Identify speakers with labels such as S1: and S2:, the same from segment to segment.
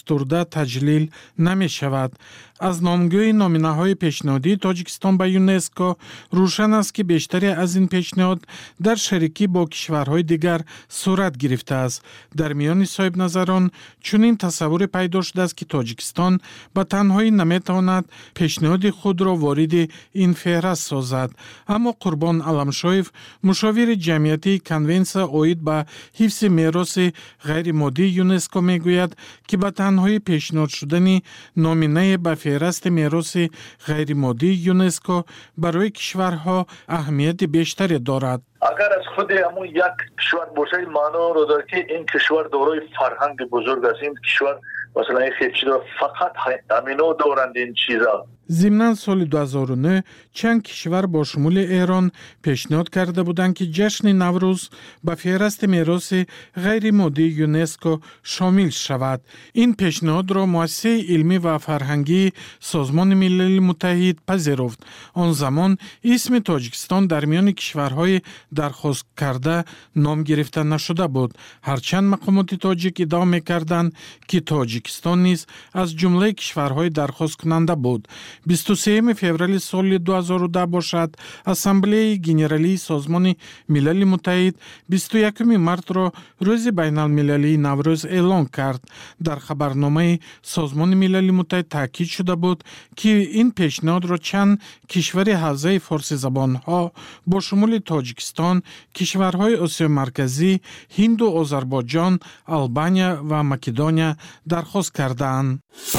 S1: турда таҷлил намешавад. аз номгӯи номинаҳои пешниҳодии Тоҷикистон ба ЮНЕСКО рӯшан аст, ки бештаре аз ин пешниҳод дар шарикӣ бо кишварҳои дигар сурат гирифтааст. дар миёни соҳибназарон чунин тасаввуре пайдо шудааст, ки Тоҷикистон ба танҳоӣ наметавонад пешниҳоди худро вориди ин феҳраст созад. аммо Қурбон Аламшоев, мушовири ҷамъиятии конвенсия оид ба ҳифзи мероси ғайримоддии ЮНЕСКО мегӯяд, ки ба танҳоӣ пешниҳод шудани номинае ба феҳрасти мероси ғайримоддии ЮНЕСКО барои кишварҳо аҳамияти бештаре дорад.
S2: اگر از خود همون یک کشور باشه معنا رو داره که این کشور دارای فرهنگ بزرگ است. این کشور مثلا این خیلی فقط همینو دارند این چیزا.
S1: ضمناً соли 2009 чанд кишвар бо шумули Эрон пешниҳод карда буданд, ки ҷашни Наврӯз ба феҳрасти мероси ғайримоддии ЮНЕСКО шомил шавад. ин пешниҳодро муассисаи илмӣ ва фарҳангии Созмони Милали Муттаҳид пазируфт. он замон исми Тоҷикистон дар миёни кишварҳои дархосткарда ном гирифта нашуда буд. ҳарчанд мақомоти тоҷик иддао мекарданд, ки Тоҷикистон низ аз ҷумлаи кишварҳои дархосткунанда буд. 23 феврали соли 2010 бошад, Ассамблеяи Генералии Созмони Милали Муттаҳид 21 мартро рӯзи байналмилалии Наврӯз эълон кард. дар хабарномаи Созмони Милали Муттаҳид таъкид шуда буд, ки ин пешниҳодро чанд кишвари ҳавзаи форсизабонҳо бо шумули Тоҷикистон, кишварҳои Осиёи Марказӣ, Ҳинду Озарбойҷон, Албания ва Македония дархост кардаанд.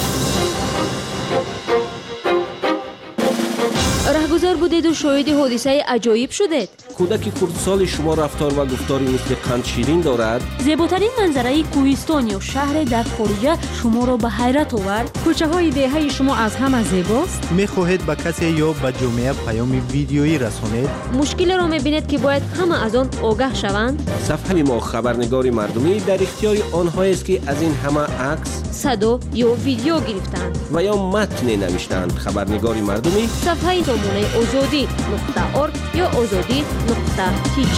S3: раҳгузор будеду шоҳиди ҳодисаи аҷоиб шудед.
S4: кӯдаки хурдсоли шумо рафтор ва гуфтори мисли қандширин дорад.
S3: зеботарин манзараи кӯҳистон ё шаҳре дар хориҷа шуморо ба ҳайрат овард.
S5: кӯчаҳои деҳаи шумо аз ҳама зебост.
S6: мехоҳед ба касе ё ба ҷомеа паёми видеоӣ расонед.
S3: мушкилеро мебинед, ки бояд ҳама аз он огаҳ шаванд.
S4: сафҳаи мо хабарнигори мардумӣ дар ихтиёри онҳоест, ки аз ин ҳама акс,
S3: садо ё видео гирифтаанд
S4: ва ё матне навиштаанд. хабарнигори мардумӣ
S3: сафҳаи номунаи озодӣ.орг ё озодӣ.tj.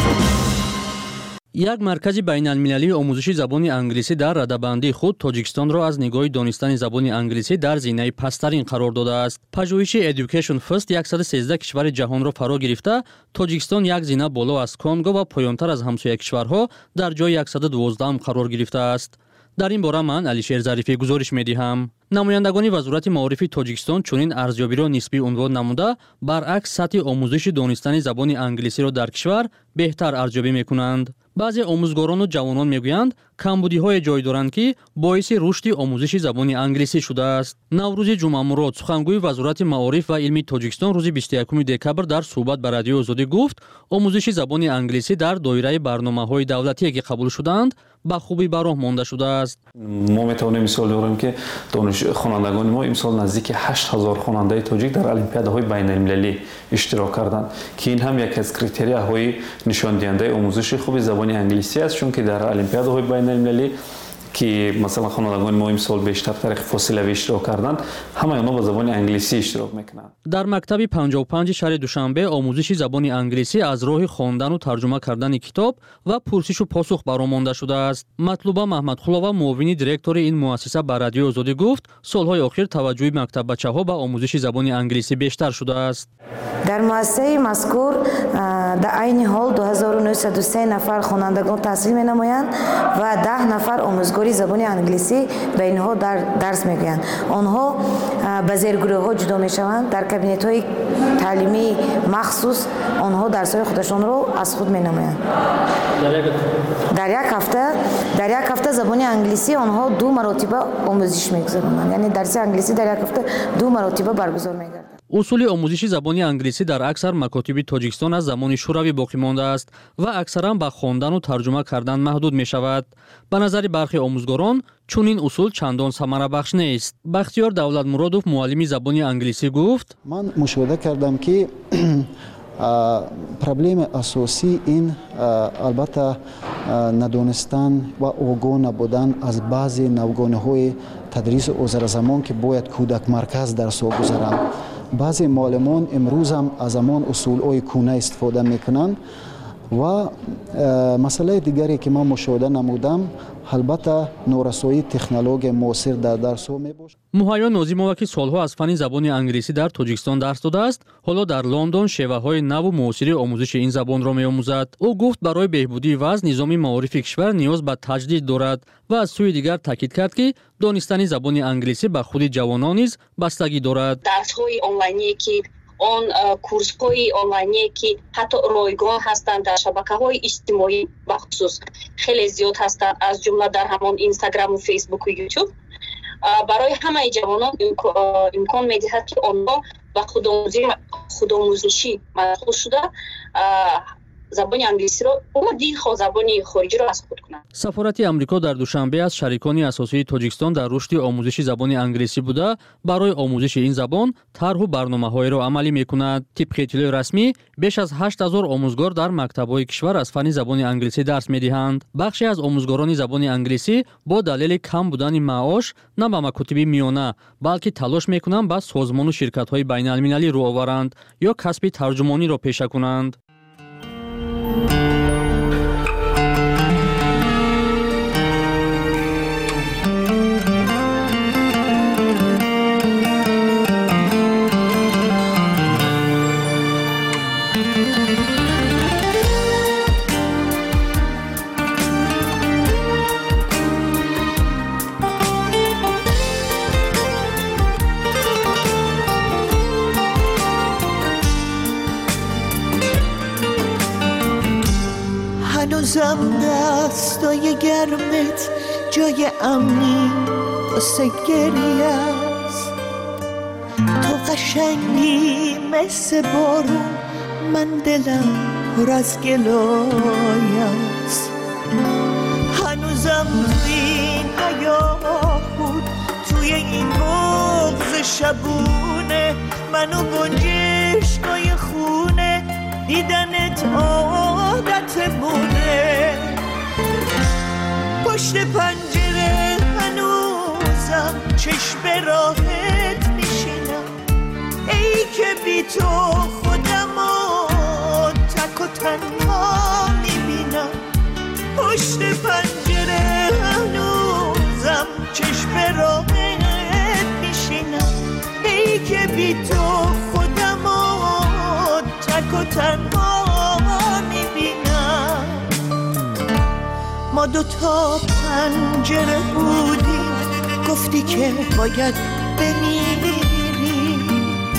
S7: як маркази байналмилалии омӯзиши забони англисӣ дар радабандии худ Тоҷикистонро аз нигоҳи донистани забони англисӣ дар зинаи пасттарин қарор додааст. пажӯҳиши Education First 113 кишвари ҷаҳонро фаро гирифта, Тоҷикистон як зина боло аз Конго ва поёнтар аз ҳамсоя кишварҳо дар ҷои 112 қарор гирифтааст. дар ин бора ман Алишер Зарифӣ гузориш медиҳам. намояндагони вазорати маорифи Тоҷикистон чунин арзёбиро нисбӣ унвон намуда, баръакс сатҳи омӯзиши донистани забони англисиро дар кишвар беҳтар арзёбӣ мекунанд. баъзе омӯзгорону ҷавонон мегӯянд, камбудиҳое ҷой доранд, ки боиси рушди омӯзиши забони англисӣ шудааст. Наврӯзи Ҷумъамурод, сухангӯи вазорати маориф ва илми Тоҷикистон рӯзи 21 декабр дар суҳбат ба Радиои Озодӣ гуфт, омӯзиши забони англисӣ дар доираи барномаҳои давлатие ки қабул шудаанд, ба хубӣ ба роҳ монда шудааст.
S8: мо метавонем мисол биёрем, ки хонандагони мо имсол наздики 8000 хонандаи тоҷик дар олимпиадаҳои байналмилалӣ иштирок карданд, ки ин ҳам яке аз критерияҳои нишондиҳандаи омӯзиши хуби забони англисӣ аст, чунки дар олимпиадаҳои байналмилалӣ ки масалан хонандагони мо имсол бештар тариқи фосилавӣ иштирок карданд, ҳамаи онҳо ба забони англисӣ иштирок мекунанд.
S7: дар мактаби 55 шаҳри Душанбе омӯзиши забони англисӣ аз роҳи хондану тарҷума кардани китоб ва пурсишу посух баромонда шудааст. Матлуба Маҳмадқулова, муовини директори ин муассиса ба Радиои Озодӣ гуфт, солҳои охир таваҷҷӯҳи мактаббачаҳо ба омӯзиши забони англисӣ бештар шудааст.
S9: дар муассисаи мазкур дар айни ҳол 2903 нафар хонандагон таҳсил менамоянд ва 10 нафар омӯзгори забони англисӣ ба инҳо дарс мегӯянд. онҳо ба зергурӯҳҳо ҷудо мешаванд. дар кабинетҳои таълимии махсус онҳо дарсҳои худашонро аз худ менамоянд. дар як ҳафта забони англисӣ онҳо 2 маротиба омӯзиш мегузаронанд, яъне дарси англисӣ дар як ҳафта 2 маротиба баргузор мегардад.
S7: усули омӯзиши забони англисӣ дар аксар макотиби Тоҷикистон аз замони шӯравӣ боқӣ мондааст ва аксаран ба хондану тарҷума кардан маҳдуд мешавад. ба назари бархи омӯзгорон чунин усул чандон самарабахш нест. Бахтиёр Давлатмуродов, муаллими забони англисӣ гуфт:
S10: ман мушоҳида кардам, ки проблеми асосӣ ин албатта надонистан ва огоҳ набудан аз баъзе навгониҳои тадриси озаразамон, ки бояд кӯдакмарказ дарсҳо гузаранд. баъзе муаллимон имрӯз ҳам аз ҳамон усулҳои кӯна истифода мекунанд و مسئله دیگری که من مشاهده نمودم البته نورسایی تکنولوژی معاصر در درس ها میباشد.
S7: مهیا ناظیمова که سالها از فن زبان انگلیسی در تاجیکستان درس داده است، حالا در لندن شیوه‌های نو و معاصر آموزش این زبان را می‌آموزد. او گفت برای بهبودی وضع نظام معارف کشور نیاز به تجدید دارد و از سوی دیگر تاکید کرد که دانستن زبان انگلیسی به خود جوانان نیز بستگی دارد.
S11: درس‌های آنلاینی که آن کورس‌های آنلاینی که حتی رایگان هستند در شبکه‌های اجتماعی بخصوص خیلی زیاد هستند، از جمله در همان اینستاگرام و فیسبوک و یوتیوب، برای همه جوانان امکان می‌دهد که آنها به خودآموزشی مشغول شده زبان انگلیسی را و دیگر زبان خارجی را از خود کنند.
S7: سفارت آمریکا در دوشنبه از شریکان اساسی تاجیکستان در رشد آموزش زبان انگلیسی بوده برای آموزش این زبان طرح و برنامه‌های را عملی می‌کند. طبق اطلاع رسمی بیش از 8000 آموزگار در مکتب‌های کشور از فن زبان انگلیسی درس می‌دهند. بخشی از آموزگاران زبان انگلیسی با دلیل کم بودن معاش نه به مکاتب میانه بلکه تلاش می‌کنند به سازمان و شرکت‌های بین‌المللی رو آورند یا کسب ترجمانی را پیشه کنند.
S12: هنوزم دستای گرمت جای امنی واسه گریه است، تو قشنگی مثل بارون، من دلم پر از گلای است. هنوزم توی این حیاهون، توی این بغض شبونه، منو گنجشگاه خونه دیدنت عادتمونه. پشت پنجره هنوزم چشم راحت میشینم، ای که بی تو خودمو تک و تنها میبینم. پشت پنجره هنوزم چشم راحت میشینم، ای که بی تو خودمو تک و تنها میبینم. ما دوتا پنجره بودیم، گفتی که باید بمیریم،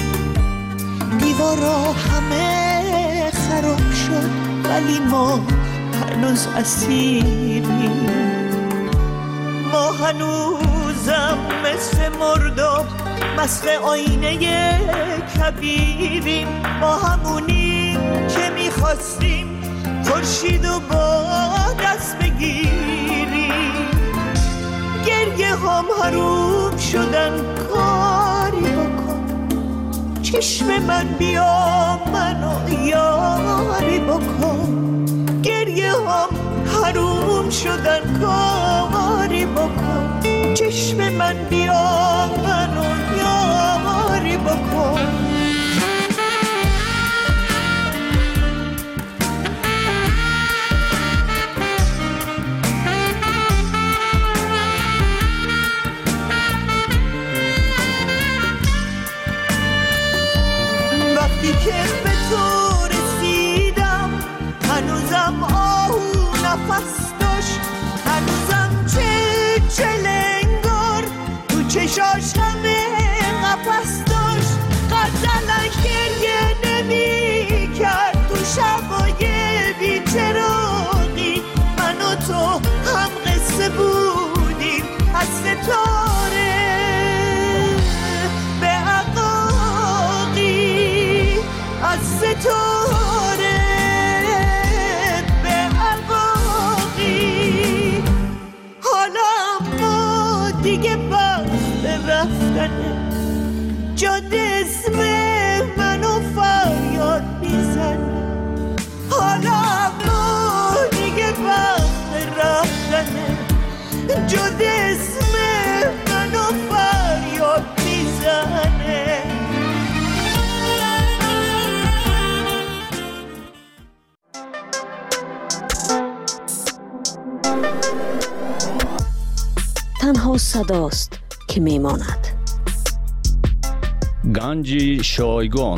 S12: دیوارا همه خراب شد ولی ما هنوز اسیریم. ما هنوزم مثل مرداب مست آینه کبیریم، ما همونیم که میخواستیم خورشیدو با دست بگیریم. گریه هم حروم شدن، کاری بکن چشم من بیا منو یاری بکن. گریه هم حروم شدن، کاری بکن چشم من بیا منو یاری بکن. وقتی که به تو رسیدم هنوزم آهو نفس داشت، هنوزم چلنگار تو چشاش همه قفس داشت. غزلش گریه نمی کرد تو شبای بی‌چراغی، من و تو هم قصه بودیم از ستاره به عقاقی، از ستاره به عقاقی. حالا ما دیگه وقت رفتنه، جاده اسم منو فریاد میزنه. حالا ما دیگه وقت رفتنه، جاده اسم منو فریاد میزنه.
S3: صداست که میماند.
S13: گنج شایگان.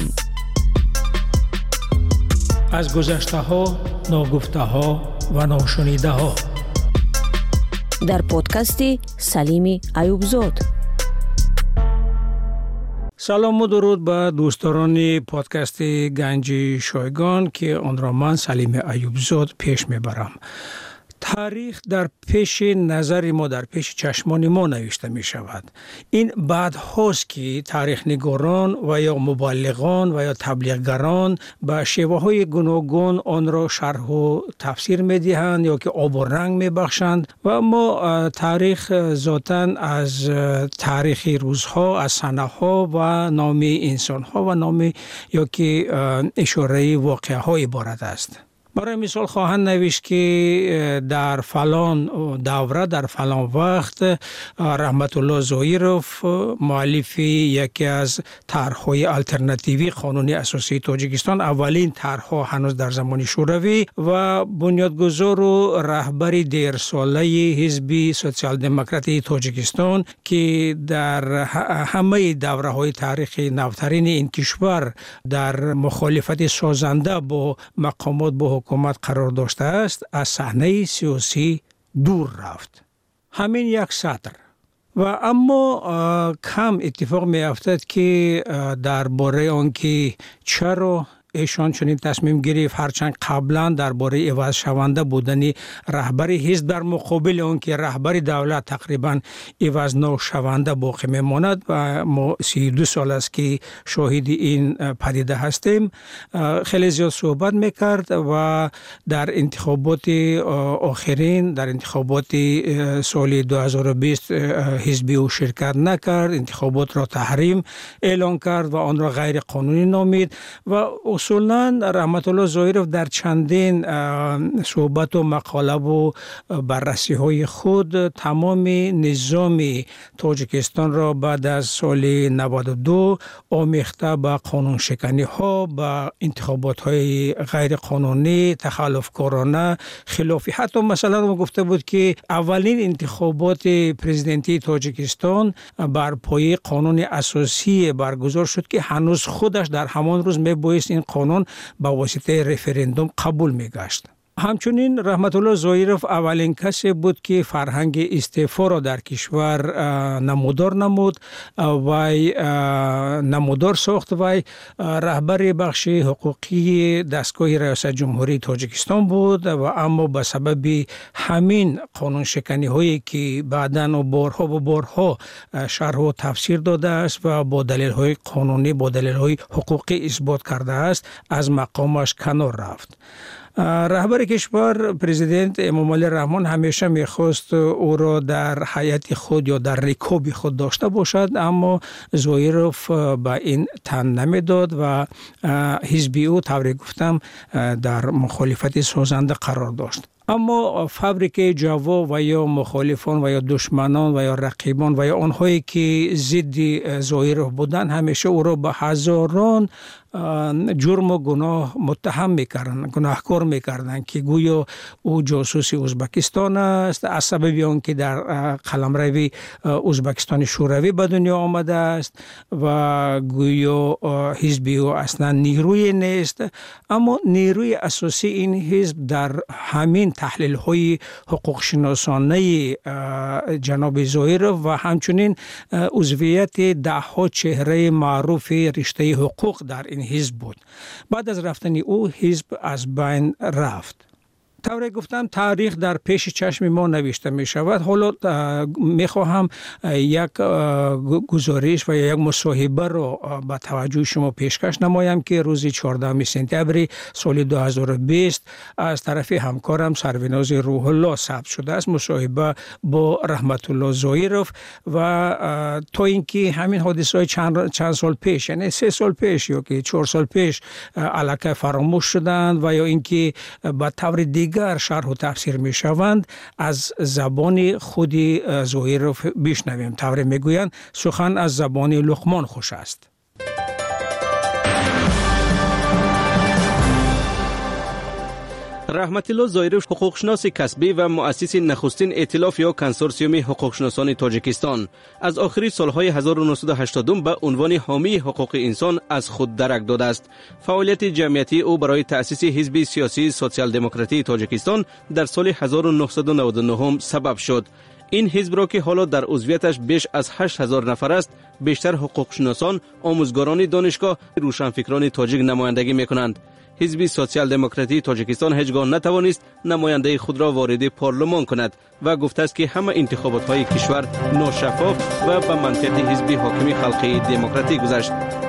S14: از گذشته ها، ناگفته ها و ناشنیده ها.
S3: در پادکست سلیم ایوبزاد.
S14: سلام و درود به دوستان پادکست گنج شایگان که آن را من سلیم ایوبزاد پیش میبرم. تاریخ در پیش نظر ما، در پیش چشمان ما نوشته می شود. این بعد هاست که تاریخ نگاران و یا مبلغان و یا تبلیغگران به شیوه های گوناگون آن را شرح و تفسیر می دهند یا که آب و رنگ می بخشند و ما تاریخ ذاتاً از تاریخ روزها، از سنه ها و نام انسان ها و نام یا که اشاره واقعه های عبارت است. برای مثال خواهند نوشت که در فلان دوره، در فلان وقت رحمت الله ظاهرов مؤلف یکی از طرح‌های الटरनेटिव्ی قانون اساسی تاجیکستان، اولین طرح‌ها هنوز در زمان شوروی و بنیادگذار و رهبر دیرساله حزب سوسیال دموکراتی تاجیکستان که در همه دوره‌های تاریخی نوترین این کشور در مخالفت سازنده با مقامات با حکومت قرار داشته است، از صحنه سیاسی دور رفت. همین یک سطر. و اما کم اتفاق می افتد که درباره آنکه چرا ایشان چنین تصمیم گرفت، هرچند قبلا درباره عوض شونده بودن رهبر حزب در مقابل آن که رهبر دولت تقریبا عوض نشونده باقی میماند و ما 32 سال است که شاهد این پدیده هستیم، خیلی زیاد صحبت میکرد و در انتخابات آخرین، در انتخابات سال 2020 حزبی او شرکت نکرد، انتخابات را تحریم اعلان کرد و آن را غیر قانونی نامید و اصولاً رحمت الله ظاهرов در چندین صحبت و مقاله و بررسی های خود تمام نظام تاجیکستان را بعد از سال 92 آمیخته به قانون شکنی ها، به انتخابات های غیر قانونی، تخلفکارانه، خلافی. حتی مثلا ما گفته بود که اولین انتخابات پرزیدنتی تاجیکستان بر پایه قانون اساسی برگزار شد که هنوز خودش در همان روز میبایست این قانون با واسطه رفراندوم قبول میگشت. همچنین رحمت الله ظاهرов اولین کسی بود که فرهنگ استعفا را در کشور نمودار نمود و نمودار ساخت و رهبر بخش حقوقی دستگاه ریاست جمهوری تاجیکستان بود و اما به سبب همین قانون شکنی هایی که بعداً و بارها شرح و تفسیر داده است و با دلیل های قانونی، با دلیل های حقوقی اثبات کرده است، از مقامش کنار رفت. رهبر کشور پرزیدنت امامعلی رحمان همیشه میخواست او را در هیئت خود یا در رکاب خود داشته باشد، اما ظاهرov به این تن نمیداد و حزبی او طوری گفتم در مخالفت سازنده قرار داشت. اما فابریکه جوا و یا مخالفان و یا دشمنان و یا رقیبان و یا آنهایی که ضد ظاهرov بودند همیشه او را به هزاران جرم و گناه متهم میکردن، گناهکار میکردن که گویا او جاسوس ازبکستان است، از سبب آن که در قلمرو ازبکستان شوروی به دنیا آمده است و گویا حزبی او اصلا نیروی نیست. اما نیروی اساسی این حزب در همین تحلیل های حقوق شناسانه جناب ظاهرov و همچنین عضویت ده ها چهره معروف رشته حقوق در این حزب بود. بعد از رفتن او حزب از بین رفت. طوری گفتم تاریخ در پیش چشم ما نوشته می شود. حالا می خواهم یک گزارش و یک مصاحبه را به توجه شما پیشکش نمایم که روز 14 سپتامبر سال 2020 از طرف همکارم سروناز روح الله ثبت شده است. مصاحبه با رحمت الله ظاهرov و تا اینکه همین حادثه های چند سال پیش، یعنی 3 سال پیش یا که 4 سال پیش الکی فراموش شدند و یا اینکه به طور دیگر شرح و تفسیر می شوند، از زبان خود ظاهرov بشنویم. طوری می گویند سخن از زبان لقمان خوش است.
S15: رحمتالله زایروف حقوقشناس کسبی و مؤسس نخستین ائتلاف یا کنسورسیوم حقوقشناسان تاجیکستان از آخر سالهای 1980 به عنوان حامی حقوق انسان از خود درک داده است. فعالیت جمعیتی او برای تأسیس حزب سیاسی سوسیال دموکراتی تاجیکستان در سال 1999 سبب شد. این حزب را که حالا در عضویتش بیش از 8000 نفر است، بیشتر حقوقشناسان، آموزگاران دانشگاه، روشنفکران تاجیک نمایندگی می‌کنند. حزب سوسیال دموکراتی تاجیکستان هیچگاه نتوانست نماینده خود را وارد پارلمان کند و گفته است که همه انتخابات‌های کشور ناشفاف و به منفعت حزب حاکم خلقی دموکراتی گذشت.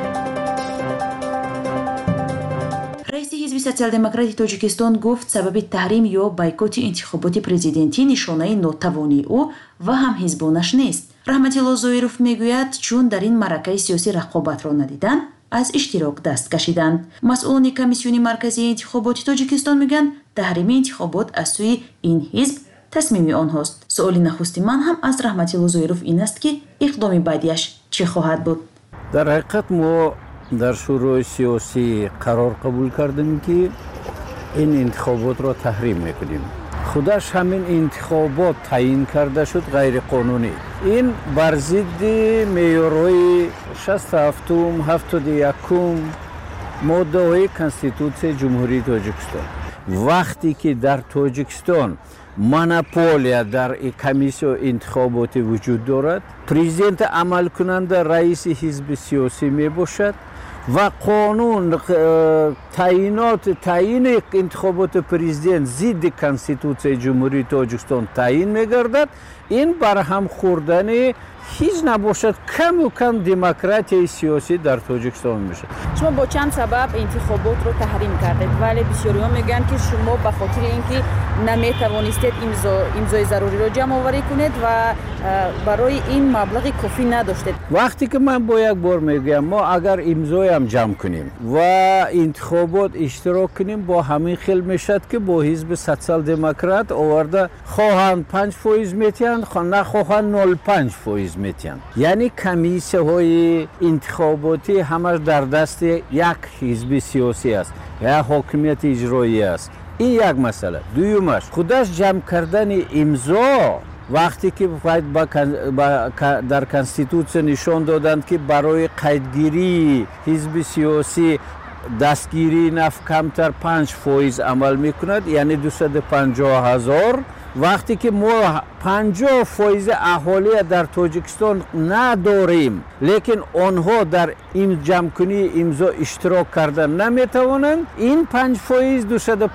S16: رئیس حزب سوسیال دموکراتی تاجیکستان گفت سبب تحریم یا بایکوت انتخابات پرزیدنتی نشانه ناتوانی او و هم حزبانش نیست. رحمتالله زایروف میگوید چون در این معرکه سیاسی رقابت را ندیدند از اشتراک دست کشیدند. مسئولان کمیسیون مرکزی انتخابات تاجیکستان میگن تحریم انتخابات از سوی این حزب تصمیم آنهاست. سوال نخستی من هم از رحمتالله زایروف این است که اقدام بعدیش چه خواهد بود؟
S17: در حقیقت ما در شورای سیاسی قرار قبول کردیم که این انتخابات را تحریم میکنیم. خودش همین انتخابات تعیین کرده شد غیر قانونی. این بر ضد معیارهای 67 71 ماده های کنستیتوسیون جمهوری تاجیکستان. وقتی که در تاجیکستان مونوپولیا در کمیسیون انتخاباتی وجود دارد، پرزیدنت عمل کننده رئیس حزب سیاسی می باشد و قانون تعیین انتخابات پرزیدنت ضد کنستیتوسیون جمهوری تاجیکستان تعیین می‌گردد. این برهم خوردن هیچ نباشد کم و کم دموکراسی سیاسی در تاجیکستان میشه.
S18: شما با چند سبب انتخابات رو تحریم کردید ولی بسیاری‌ها میگن که شما به خاطر اینکه نمیتوانستید امضای ضروری رو جمع آوری کنید و برای این مبلغ کافی نداشتید.
S17: وقتی که من با یک بار میگم ما اگر امضای هم جمع کنیم و انتخابات اشتراک کنیم با همین خیل میشد که با حزب سوسیال دموکرات آورده خواهند 5% میتین نخواهند 0.5% میتین. یعنی کمیسیه های انتخاباتی همش در دست یک حزب سیاسی است یا حاکمیت اجرایی است. این یک مسئله. دویمش خودش جمع کردن امضا وقتی که در کنستیتوسیون نشان دادند که برای قیدگیری حزب سیاسی دستگیری نفت کمتر 5% عمل میکند، یعنی 250,000. وقتی که ما 50% اهالی در تاجیکستان نداریم لیکن آنها در این جمع‌کنی امضا اشتراک کردن نمیتوانند، این 5%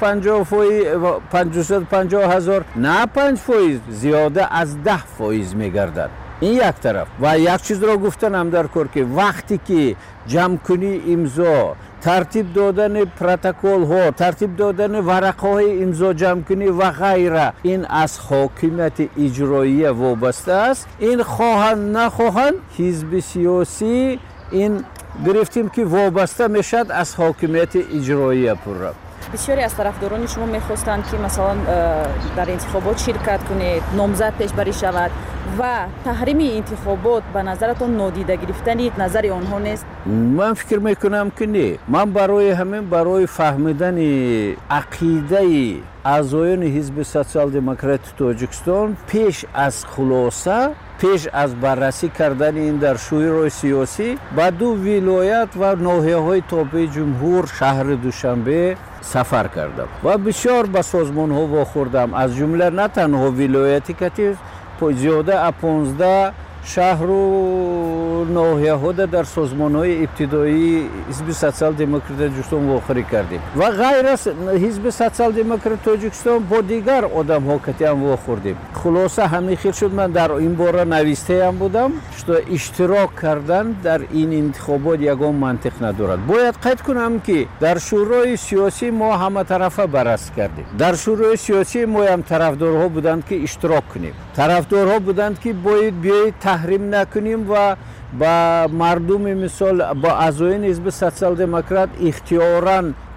S17: 250,000 نه 5% زیاده از 10% میگردد. این یک طرف. و یک چیز را گفتنم در کار که وقتی که جمع‌کنی امضا، ترتیب دادن پروتکل ها، ترتیب دادن ورقه های امضا جمع کنی و غیره، این از حاکمیت اجرایی وابسته است. این خواهند نخواهند حزب سیاسی این گرفتیم که وابسته میشد از حاکمیت اجرایی پورا.
S18: بسیاری از طرفداران شما میخواستند که مثلا در انتخابات شرکت کنید، نامزد پیشبری شود و تحریم انتخابات به نظرتون نادیده گرفتن نظر آنها نیست؟
S17: من فکر میکنم که نه. من برای فهمیدن عقیده اعضایان حزب سوسیال دموکرات تاجیکستان پیش از خلاصه، پیش از بررسی کردن این در شورای سیاسی با 2 ولایت و ناحیه‌های تابع جمهور شهر دوشنبه سفر کردم و بسیار به سازمان ها واخوردم، از جمله نه تنها ولایتی که زیاده 15 شهر و ناحیه ها در سازمان های ابتدایی حزب سوسیال دموکرات تاجیکستان واخوری کردیم و غیر از حزب سوسیال دموکرات تاجیکستان با دیگر آدم ها که هم واخوردیم. خلاصه همین خیلی شد من در این باره نویسته هم بودم که اشتراک کردن در این انتخابات یگان منطق ندارد. باید قید کنم که در شورای سیاسی ما همه طرفه بررسی کردیم. در شورای سیاسی ما هم طرفدارها بودند که اشتراک کنیم، طرفدارها بودند که باید بیایید تحریم نکنیم و با مردم مثال با اعضایان حزب سوسیال دموکرات اختیاراً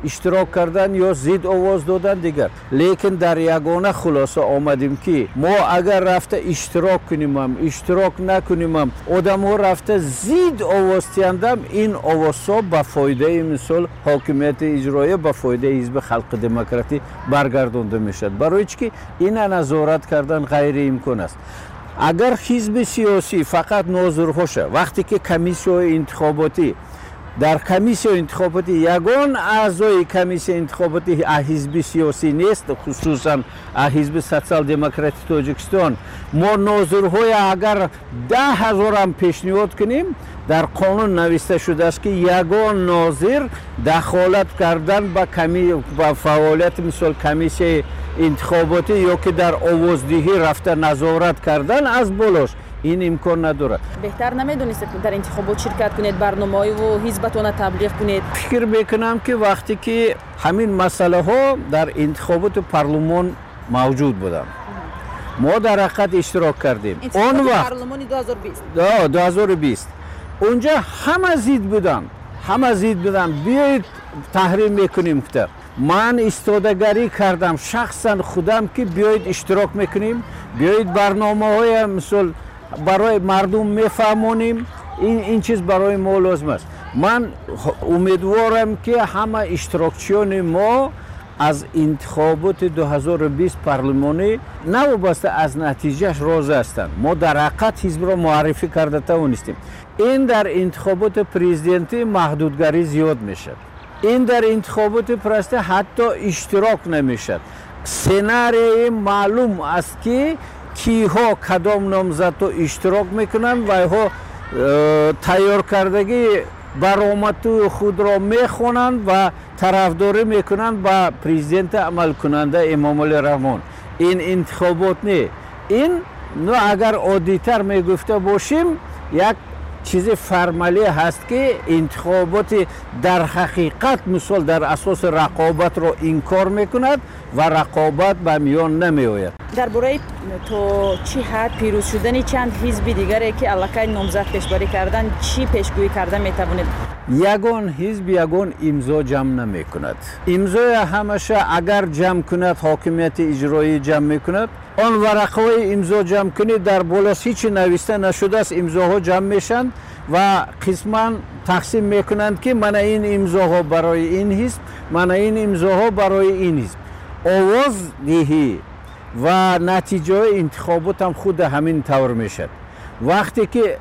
S17: اشتراک کردن یا زید آواز دادن دیگر. لیکن در یگانه خلاصه آمدیم که ما اگر رفته اشتراک کنیم اشتراک نکنیم آدم ها رفته زید آواز تیندم این آواز ها به فایده مثال حاکمیت اجرایی به فایده حزب خلق دموکراتی برگردانده میشد. برای چی که این نظارت کردن غیر امکان است. اگر حزب سیاسی فقط ناظرهاشه وقتی که کمیسیون انتخاباتی در کمیسیون انتخاباتی یگان اعضای کمیسیون انتخاباتی حزب سیاسی نیست خصوصا حزب سوسیال دموکراتی تاجیکستان ما ناظرهای اگر 10,000 هم پیشنهاد کنیم در قانون نوشته شده است که یگان ناظر دخالت کردن با فعالیت مثل کمیسیون انتخاباتی یا که در آوازدهی رفته نظارت کردن از بالاش این امکان نداره.
S18: بهتر نمیدونید که در انتخابات شرکت کنید برنامه‌های و حزبتون تبلیغ کنید؟
S17: فکر میکنم که وقتی که همین مسئله ها در انتخابات پارلمان موجود بودن ما در حقیقت اشتراک کردیم.
S18: اون وقت پارلمان
S17: 2020 اونجا همه زید بودن بیایید تحریم میکنیم کتر. من استادگاری کردم شخصا خودم که بیایید اشتراک میکنیم بیایید برنامه های مثل برای مردم میفهمونیم این چیز برای ما لازم است. من امیدوارم که همه اشتراکچیان ما از انتخابات 2020 پارلمانی نوابسته از نتیجهش راضی هستند. ما در حقیقت حزب را معرفی کرده توانستیم. این در انتخابات پرزیدنتی محدودگری زیاد میشد. این در انتخابات پرسته حتی اشتراک نمیشد. سناریوی معلوم است که کیها کدام نامزد رو اشتراک میکنن و ها تیار کردگی برآمد خود را میخونند و طرفداری میکنند با پرزیدنت عمل کننده امام علی رحمان. این انتخابات نه. این اگر عادی‌تر میگفته باشیم یک چیز فرمالی هست که انتخابات در حقیقت مثال در اساس رقابت رو انکار میکند و رقابت به میان نمی آید.
S18: درباره تو چی حد پیروز شدن چند حزب دیگری که علاقه نامزد پیشبری کردن چی پیشگویی کرده میتوانید؟
S17: یگان حزب یگان امضا جمع نمی کند. امضای همیشه اگر جمع کند حاکمیت اجرایی جمع میکند آن ورقه امضا جمع کنید در بالاش هیچ نوشته نشده است امضاها جمع میشن و قسما تقسیم میکنند که من این امضاها برای این حزب من این امضاها برای این حزب. آواز دهی و نتیجه انتخابات هم خود همین طور میشد. وقتی که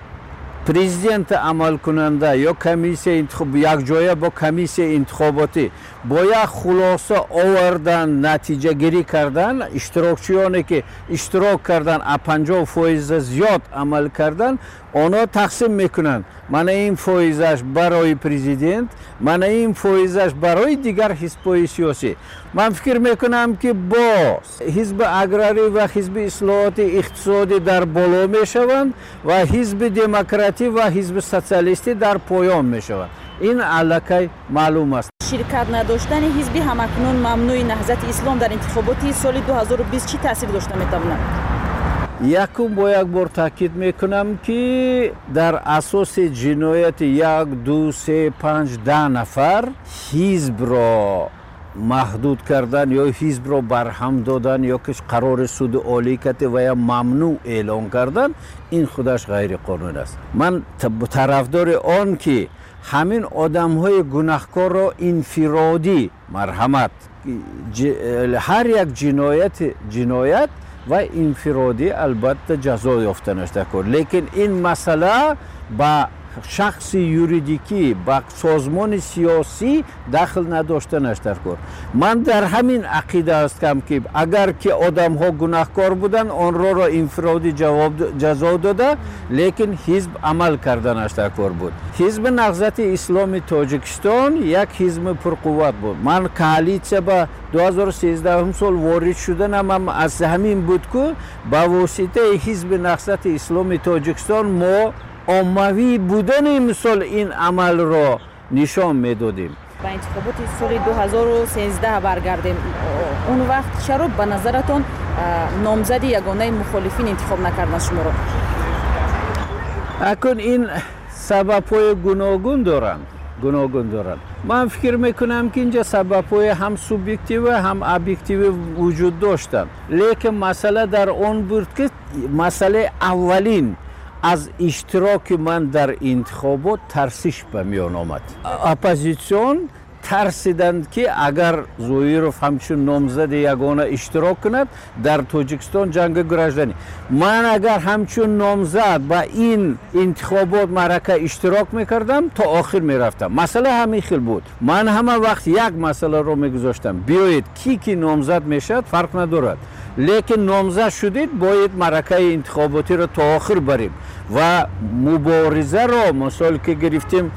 S17: پرزیدنت عمل کننده یا کمیسیون یک جای با کمیسیون انتخاباتی با یک خلاصه آوردن نتیجه گیری کردن اشتراکچیانی که اشتراک کردن 50% زیاد عمل کردن آنها تقسیم میکنن من این فایزش برای پرزیدنت من این فایزش برای دیگر حزب‌های سیاسی. من فکر میکنم که با حزب اگراری و حزب اصلاحات اقتصادی در بالا میشوند و حزب دموکراتی و حزب سوسیالیستی در پایان میشوند. این علاقه معلوم است.
S18: شرکت نداشتن حزب همکنون ممنوع نهضت اسلام در انتخابات سال 2020 چی تاثیر داشته میتواند؟
S17: یکم با یک بار تاکید میکنم که در اساس جنایت 1 2 3 5 10 نفر حزب را محدود کردن یا حزب را برهم دادن یا که قرار سود عالی کرده و یا ممنوع اعلان کردن این خودش غیر قانون است. من طرفدار آن که همین آدم های گناهکار را انفرادی مرحمت هر یک جنایت و انفرادی البته جزا یافتنش دکر. لیکن این مسئله با شخص یوریدیکی با سازمان سیاسی دخل نداشتنش در کار. من در همین عقیده هستم که اگر که آدم ها گناهکار بودن آن را انفرادی جزا داده لیکن حزب عمل کردنش در کار بود. حزب نهضت اسلامی تاجیکستان یک حزب پرقوت بود. من کالیسیا با 2013 سال وارد شدنم از همین بود که با واسطه حزب نهضت اسلامی تاجیکستان ما عمومی بودن مثل این عمل را نشان میدادیم.
S18: با انتخابات سال 2013 برگردیم. اون وقت چرا به نظرتون نامزد یگانه مخالفین انتخاب نکردن شما را؟
S17: اکنون این سبب‌های گوناگون دارند. گوناگون دارند. من فکر میکنم که اینجا سبب‌های هم سوبژکتیو هم ابجکتیو وجود داشتند. لیکن مسئله در اون بود که مسئله اولین از اشتراک من در انتخابات ترسش به میان آمد. اپوزیسیون ترسیدند که اگر زویروف همچون نامزد یگانه اشتراک کند در تاجیکستان جنگ گرجدنی، من اگر همچون نامزد با این انتخابات معرکه اشتراک میکردم تا آخر میرفتم. مسئله همین خیل بود. من همه وقت یک مسئله رو میگذاشتم، بیایید کی نامزد میشد فرق ندارد، لیکن نامزد شدید باید معرکه انتخاباتی رو تا آخر بریم و مبارزه رو مثال که گرفتیم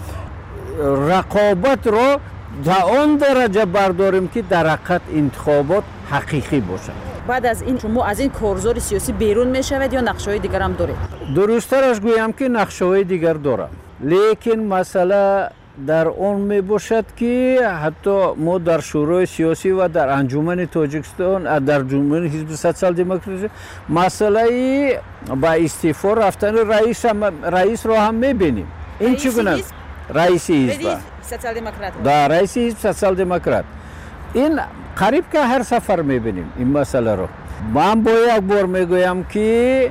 S17: رقابت رو تا اون درجه برداریم که در حقیقت انتخابات حقیقی باشد.
S18: بعد از این شما از این کارزار سیاسی بیرون میشوید یا نقشه‌های دیگر هم دارید؟
S17: درست‌ترش گویم که نقشه‌های دیگر دارم، لیکن مسئله در اون می باشد که حتی ما در شورای سیاسی و در انجمن تاجیکستان در انجمن حزب سوسیال دموکراسی مسئله با استعفا رفتن رئیس رو هم می‌بینیم. این چگونه رئیس حزب
S18: سوسیال دموکرات
S17: در رئیس حزب سوسیال دموکرات این قریب که هر سفر می‌بینیم این مسئله رو. من با یک بار میگویم که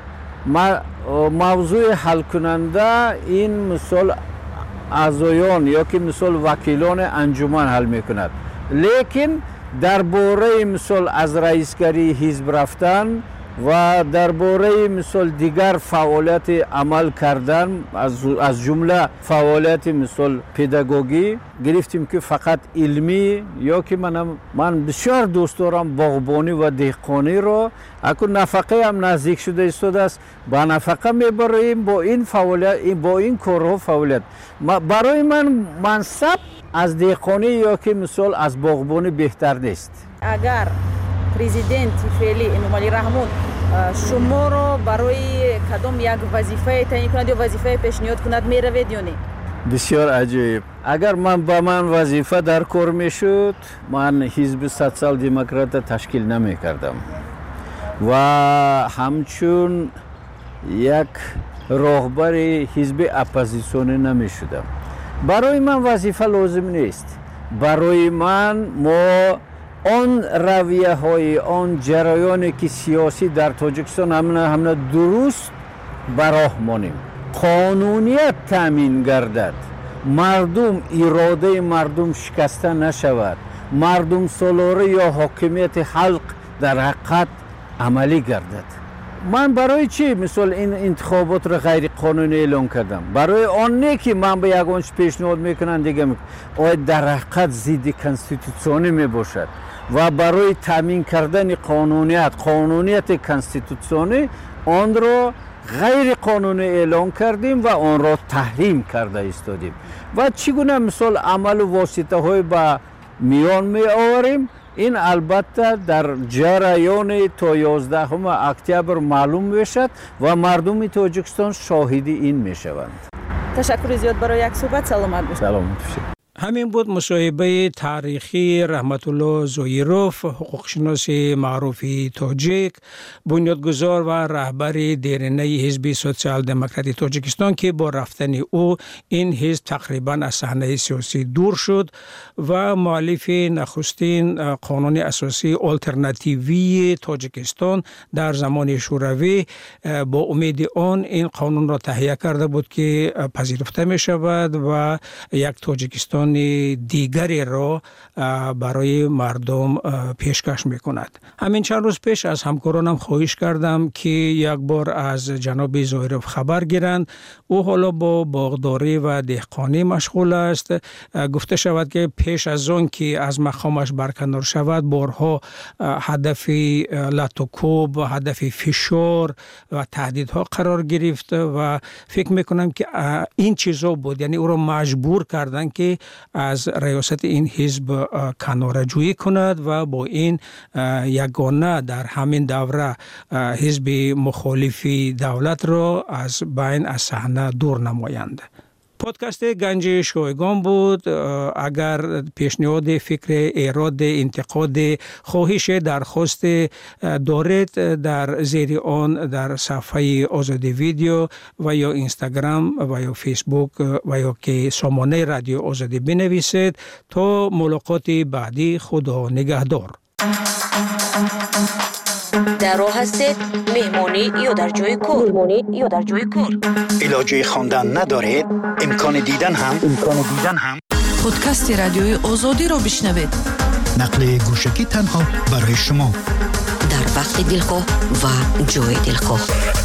S17: موضوع حل کننده این مثال اعضایان یا که مثال وکیلان انجمن حل میکند، لیکن درباره مثال از رئیسگری حزب رفتن و درباره مثال دیگر فعالیت عمل کردن از جمله فعالیت مثال پداگوژی گرفتیم که فقط علمی یا که من بسیار دوست دارم باغبانی و دهقانی رو اکنون نفقه هم نزدیک شده است، با نفقه میبریم با این فعالیت با این کارها فعالیت. برای من منصب از دهقانی یا که مثال از باغبانی بهتر نیست.
S18: اگر پرزیدنت فعلی انومالی رحمون شما رو برای کدام یک وظیفه تعیین کند یا وظیفه پیشنهاد کند میروید یا نه؟ بسیار
S17: عجیب. اگر با من وظیفه در کار میشد من حزب سوسیال دموکرات تشکیل نمی کردم و همچون یک راهبر حزب اپوزیسیونی نمی شدم. برای من وظیفه لازم نیست. برای ما آن رویه های آن جریانی که سیاسی در تاجیکستان همه درست براه مانیم، قانونیت تامین گردد، مردم اراده مردم شکسته نشود، مردم سالاره یا حاکمیت خلق در حقیقت عملی گردد. من برای چی مثل این انتخابات را غیر قانونی اعلام کردم؟ برای آن نه که من به یگانش پیشنهاد میکنم دیگه آید در حقیقت ضد کانستیتوسیونی می باشد و برای تامین کردن قانونیت کانستیتوسیونی آن را غیر قانونی اعلام کردیم و آن را تحریم کرده ایستادیم و چگونه مثال عمل و واسطه های به میان می آوریم. این البته در جریان تا 11 اکتبر معلوم میشد و مردم تاجیکستان شاهد این میشوند.
S18: تشکر زیاد برای یک صحبت. سلامت باشید.
S17: سلامت باشید.
S14: همین بود مصاحبه تاریخی رحمت الله زویروف، حقوقشناس معروف تاجیک، بنیادگذار و رهبر دیرینه حزب سوسیال دموکراتی تاجیکستان که با رفتن او این حزب تقریبا از صحنه سیاسی دور شد و مؤلف نخستین قانون اساسی آلترناتیوی تاجیکستان در زمان شوروی با امید آن این قانون را تهیه کرده بود که پذیرفته می شود و یک تاجیکستان دیگری را برای مردم پیشکش میکند. همین چند روز پیش از همکارانم خواهش کردم که یک بار از جناب زویروف خبر گیرند. او حالا با باغداری و دهقانی مشغول است. گفته شود که پیش از آن که از مقامش برکنار شود بارها هدف لطوکوب و هدف فشار و تهدیدها قرار گرفت و فکر میکنم که این چیزا بود، یعنی او را مجبور کردن که از ریاست این حزب کناره‌جویی کند و با این یگانه در همین دوره حزب مخالف دولت را از بین از صحنه دور نمایند. پادکست گنج شایگان بود. اگر پیشنهاد، فکر، ایراد، انتقاد، خواهش، درخواست دارید در زیر آن در صفحه آزادی ویدیو و یا اینستاگرام و یا فیسبوک و یا که سامانه رادیو آزادی بنویسید. تا ملاقات بعدی، خدا نگهدار.
S19: در راه هستید، مهمانی یا در جای کار.
S20: علاجه خواندن ندارید، امکان دیدن هم.
S19: پادکست رادیوی آزادی را بشنوید.
S20: نقل گوشکی تنها برای شما،
S19: در وقت دلخواه و جای دلخواه.